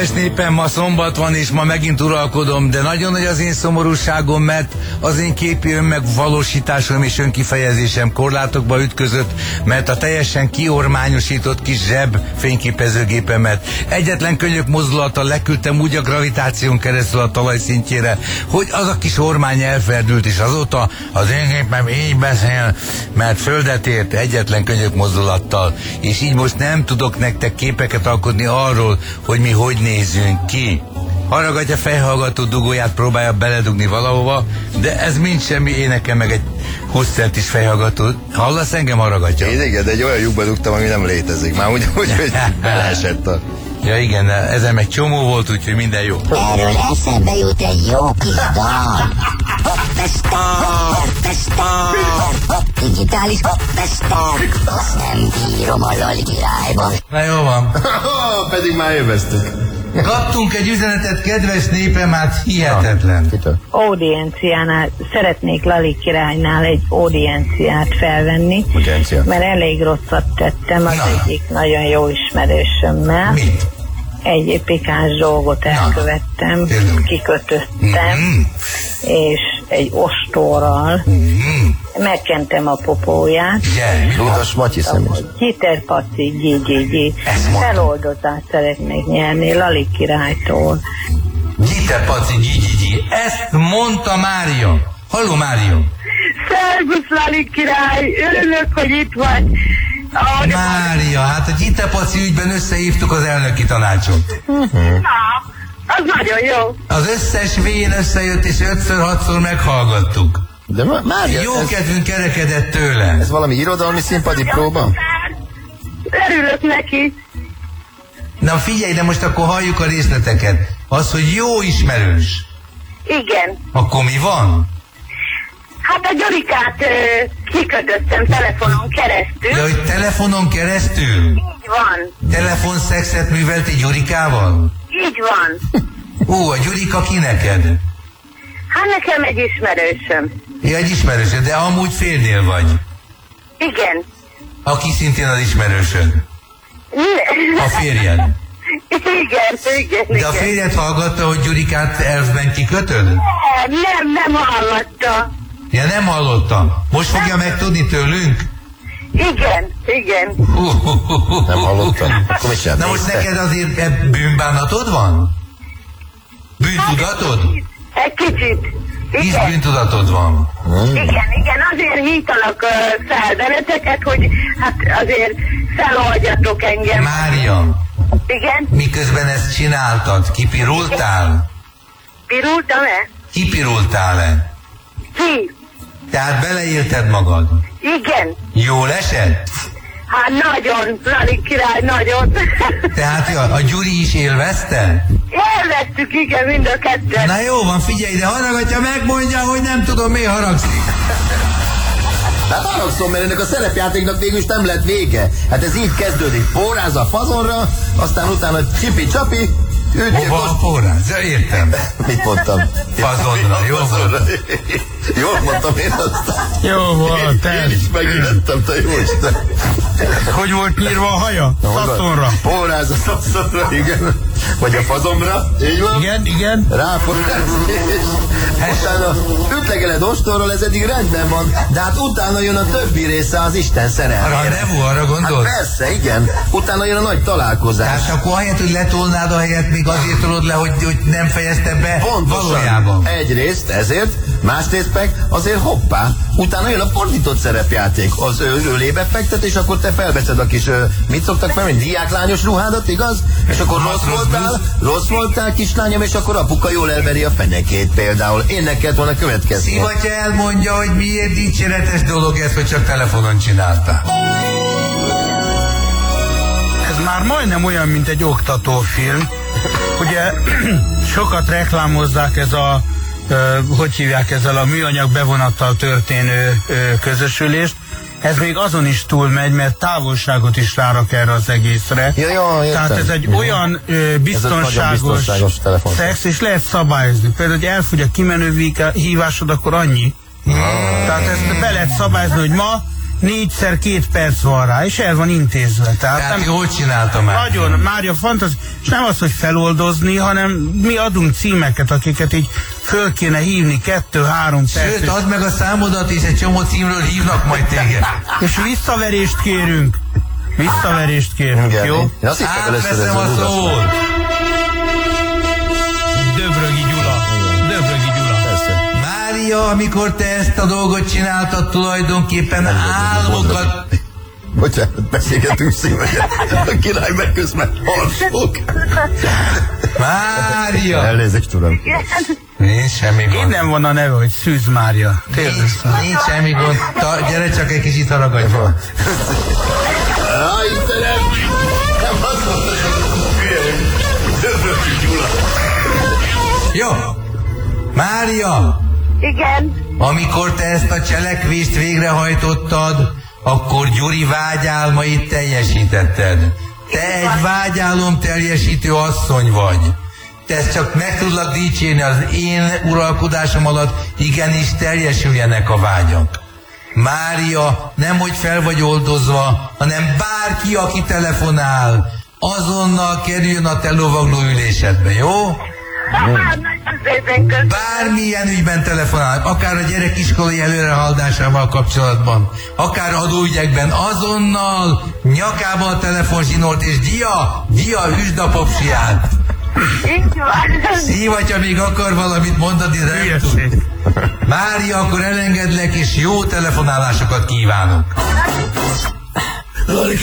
kedves népem, ma szombat van, és ma megint uralkodom, de nagyon nagy az én szomorúságom, mert az én képi önmegvalósításom és önkifejezésem korlátokba ütközött, mert a teljesen kiormányosított kis zseb fényképezőgépemet egyetlen könyök mozdulattal leküldtem úgy a gravitáción keresztül a talaj szintjére, hogy az a kis ormány elferdült, és azóta az én gépem így beszél, mert földet ért egyetlen könyök mozdulattal, és így most nem tudok nektek képeket alkotni arról, hogy mi hogy nézünk ki. Haragatja fejhallgató dugóját próbálja beledugni valahova, de ez mind semmi, énekel meg egy 20 centis fejhallgató. Hallasz engem, Haragatja? Én igen, de egy olyan lyukba dugtam, ami nem létezik. Már úgy, hogy beleesett a... Ja igen, ezen meg csomó volt, úgyhogy minden jó. Erről eszembe jut egy jó kis dal. Hoppester, digitális hoppester. Azt nem bírom a Lali királyban. Na jó van. Pedig már élveztük. Kaptunk egy üzenetet, kedves népem, hát hihetetlen. Audienciánál szeretnék Lali királynál egy audienciát felvenni, mert elég rosszat tettem az egyik nagyon jó ismerősömmel. Mit? Egy pikáns dolgot elkövettem, kikötöttem, és egy ostorral megkentem a popóját. Ludas Matyi személy. Giterpaci, Gigi. Feloldozást szeretnék nyerni Lali királytól. Giterpaci, Gigi. Ezt mondta Mária. Halló, Mária. Szervusz, Lali király! Örülök, hogy itt vagy. Mária, hát a Giterpaci ügyben összehívtuk az elnöki tanácsot. Na, az nagyon jó. Az összes vén összejött, és 5-6-szor meghallgattuk. De Mária, jó kedvünk kerekedett tőle. Ez valami irodalmi színpadi próba? Örülök neki. Na figyelj, de most akkor halljuk a részleteket. Az, hogy jó ismerős. Igen. Akkor mi van? Hát a Gyurikát kikötöttem telefonon keresztül. De hogy telefonon keresztül? Így van. Telefonszexet művelt egy Gyurikával? Így van. A Gyurika ki neked? Hát nekem egy ismerősöm. Ja, egy ismerősöd, de amúgy férnél vagy. Igen. Aki szintén az ismerősöd. A férjed. Igen. De a férjed hallgatta, hogy Gyurikát elfben kikötöd? Nem hallotta. Ja, nem hallottam. Most fogja megtudni tőlünk? Igen. Nem hallottam. Akkor mit csinálsz? Na most neked azért bűnbánatod van? Bűntudatod? Egy kicsit. Hisz bűntudatod van. Igen, azért hítalak fel benneteket, hogy hát azért feloldjatok engem. Mária. Igen? Miközben ezt csináltad, kipirultál? Pirultam-e? Kipirultál-e? Ki? Tehát beleélted magad? Igen. Jól esett? Hát nagyon, Lali király, nagyon. Tehát a Gyuri is élvezte? Élveztük, igen, mind a ketten. Na jó van, figyelj, de Haragatja megmondja, hogy nem tudom, miért haragszik. Hát haragszom, mert ennek a szerepjátéknak végül is nem lett vége. Hát ez így kezdődik. Póráz a fazonra, aztán utána csipi-csapi, hova a póráz? Ja, értem. Mit mondtam? Fazonra, jó volt. Jól mondtam én aztán. Jó volt, Én is megijedtem, te jó Isten. Hogy volt nyírva a haja? Szaszonra. Póráz a szaszonra, igen. Vagy a fazomra, így van? Igen. Ráporáz, és utána ütlegeled ostorral, ez eddig rendben van, de hát utána jön a többi része az Isten szerelmére. A rendezvú, arra gondolsz? Hát persze, igen. Utána jön a nagy találkozás. Tehát akkor ahelyett, hogy letolnád a helyet, még azért tolod le, hogy nem fejezte be Pontosan. valójában. Egyrészt ezért, másrészt meg azért hoppá. Utána jön a fordított szerepjáték. Az ő ölébe fektet, és akkor te felveszed a kis, mit szoktak meg, diáklányos ruhádat, igaz? És akkor rossz voltál, kislányom, és akkor apuka jól elveri a fenekét például. Én neked volna következni. Szivatya elmondja, hogy miért dicséretes dolog ez, hogy csak telefonon csinálta. Ez már majdnem olyan, mint egy oktatófilm. Ugye sokat reklámozzák ez a, hogy hívják, ezzel a műanyag bevonattal történő közösülést. Ez még azon is túlmegy, mert távolságot is rárak erre az egészre. Ja, tehát ez egy olyan biztonságos szex, és lehet szabályozni. Például, hogy elfogy a kimenő hívásod, akkor annyi. Tehát ezt be lehet szabályozni, hogy ma 4x 2 perc van rá, és el van intézve. Tehát nem, jól csinálta már. Nagyon, Mária fantasztikus. És nem az, hogy feloldozni, hanem mi adunk címeket, akiket így föl kéne hívni 2-3 perc. Sőt, add meg a számodat, és egy csomó címről hívnak majd téged. És visszaverést kérünk. Visszaverést kérünk, igen, jó? Én azt hittem, Átveszem a szót. Döbrögi Gyula. Döbrögi Gyula. Mária, amikor te ezt a dolgot csináltad, tulajdonképpen álmokat... Bocsánat, beszélgetünk szívesen. A király meg közben harsog. Mária! Elnézést tudom. Nincs semmi gond. Innen van a neve, hogy Szűz Mária. Nincs semmi gond. Gyere csak egy kicsit haragadj fel. Istenem! Nem azt mondta, hogy Gyula. Jó. Mária! Igen. Amikor te ezt a cselekvést végrehajtottad, akkor Gyuri vágyálmait teljesítetted. Te egy vágyálom teljesítő asszony vagy. Te ezt csak meg tudlak dicsérni, az én uralkodásom alatt igenis teljesüljenek a vágyak. Mária, nemhogy fel vagy oldozva, hanem bárki, aki telefonál, azonnal kerüljön a te lovagló ülésedbe, jó? Bármilyen ügyben telefonál, akár a gyerekiskolai előrehaladásával kapcsolatban, akár adóügyekben, azonnal nyakába a telefonzsinort, és dia, üsd a popsiát. Szívatja még akar valamit mondani, de nem tud. Mária, akkor elengedlek, és jó telefonálásokat kívánok.